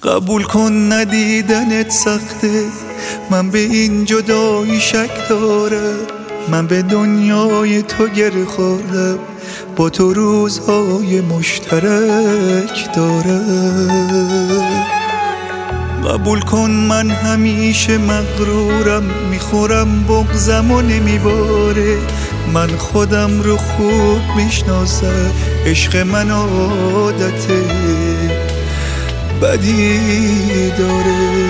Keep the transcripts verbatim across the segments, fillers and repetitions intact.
قبول کن ندیدنت سخته، من به این جدایی شک دارم. من به دنیای تو گره خوردم، با تو روزهای مشترک دارم. قبول کن من همیشه مغرورم، میخورم بغضم و نمیباره. من خودم رو خوب میشناسم، عشق من عادت بدی داره.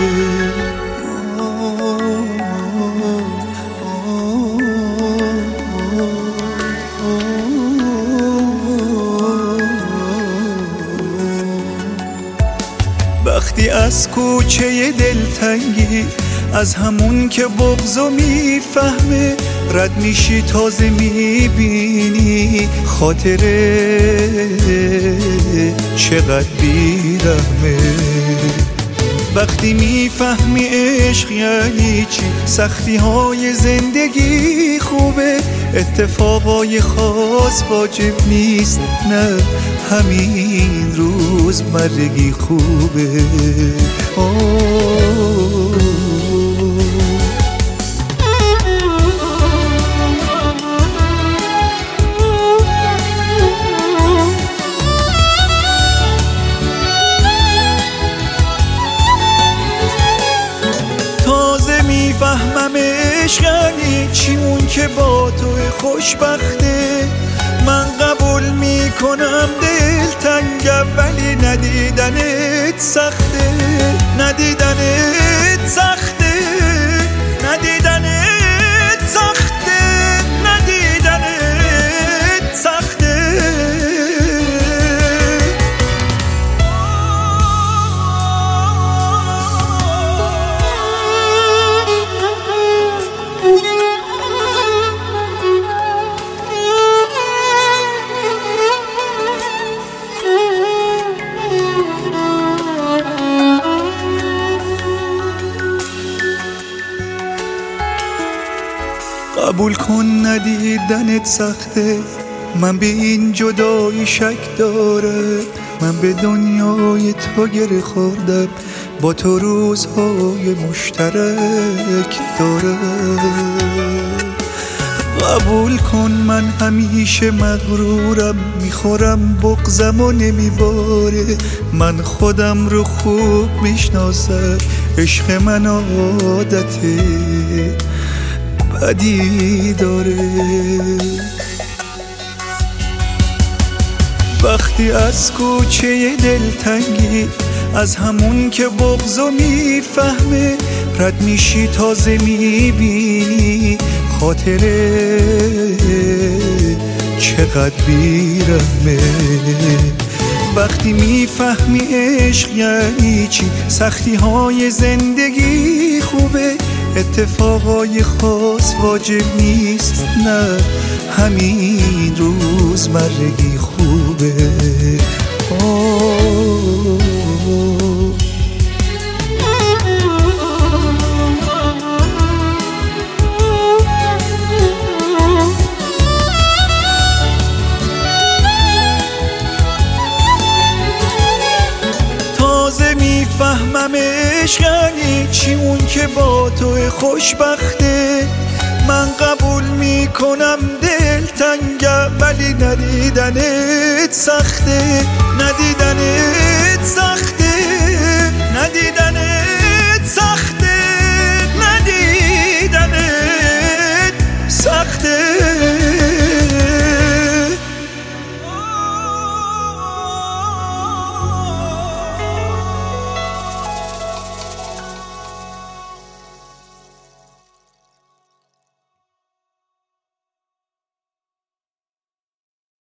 وقتی از کوچه دلتنگی، از همون که بغضو میفهمه رد میشی، تازه میبینی خاطره چقدر بیرحمه. وقتی میفهمی عشق یعنی چی، سختی های زندگی خوبه، اتفاقای خاص واجب نیست، نه همین روز مرگی خوبه. آه میفهمم عشق یعنی چی، اون که با تو خوشبخته. من قبول میکنم دلتنگم، ولی ندیدنت سخته. ندیدنت سخته، ندیدنت سخته، ندیدنت سخته. قبول کن ندیدنت سخته، من به این جدایی شک دارم. من به دنیای تو گره خوردم، با تو روزهای مشترک دارم. قبول کن من همیشه مغرورم، میخورم بغضم و نمیباره. من خودم رو خوب میشناسم، عشق من عادته بدی داره. وقتی از کوچه دلتنگی، از همون که بغضو میفهمه رد میشی، تازه میبینی خاطره چقدر بیرحمه. وقتی میفهمی عشق یعنی چی، سختی های زندگی خوبه، اتفاقای خاص واجب نیست، نه همین روز مرگی خوبه. آه میفهمم عشق یعنی چی، اون که با تو خوشبخته. من قبول میکنم دلتنگم، ولی ندیدنت سخته. ندیدنت سخته،